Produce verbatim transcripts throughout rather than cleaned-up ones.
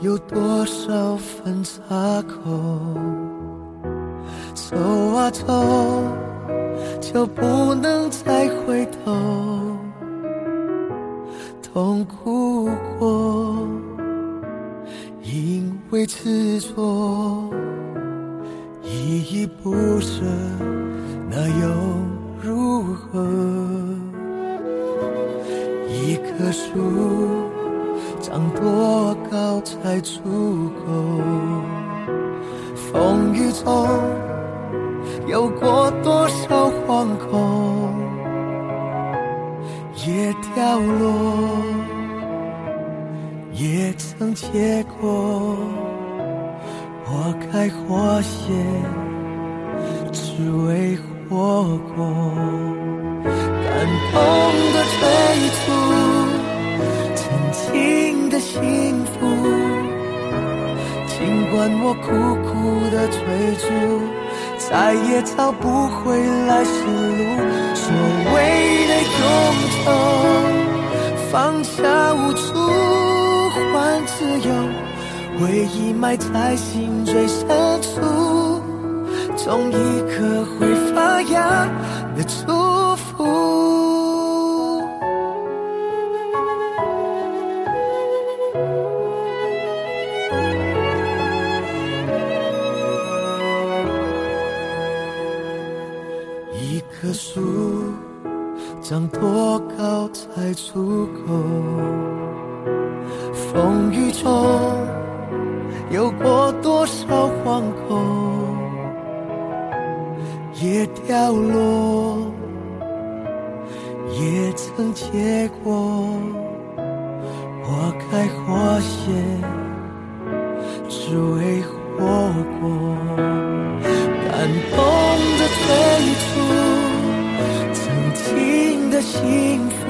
有多少分岔口，走啊走，就不能再回头。痛苦过，因为执着，依依不舍，那又如何？一棵树长多高才足够？风雨中有过多少惶恐，也掉落，也曾结果。我该活些，只为活过。感动的追逐，曾经的幸福，尽管我苦苦的追逐，再也找不回来时路。所谓的永久，放下无处换自由，回忆埋在心最深处，总一刻会发芽的祝福。一棵树长多高才足够？风雨中有过多少惶恐，也掉落，也曾结果。我该活些，只为活过。感动的追逐，曾经的幸福，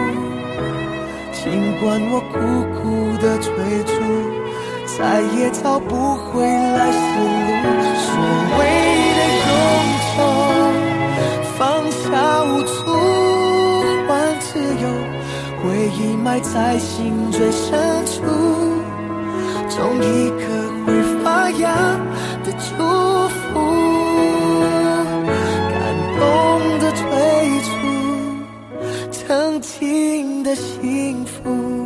尽管我苦苦的追逐，再也找不回来时路。所谓的永久，放下无处换自由，回忆埋在心最深处，总一刻会发芽的祝福。感动的追逐，曾经的幸福，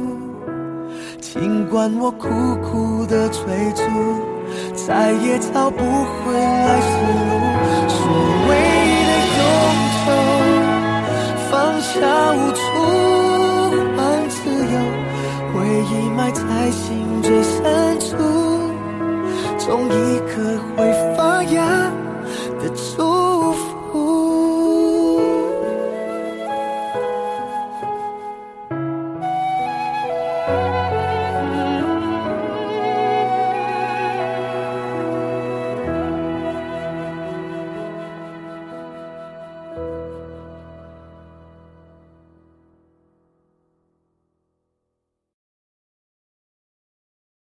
尽管我苦苦的追逐，再也找不回来时路。所谓的永久，放下无处换自由，回忆埋在心最深处，总一刻会发芽的祝福。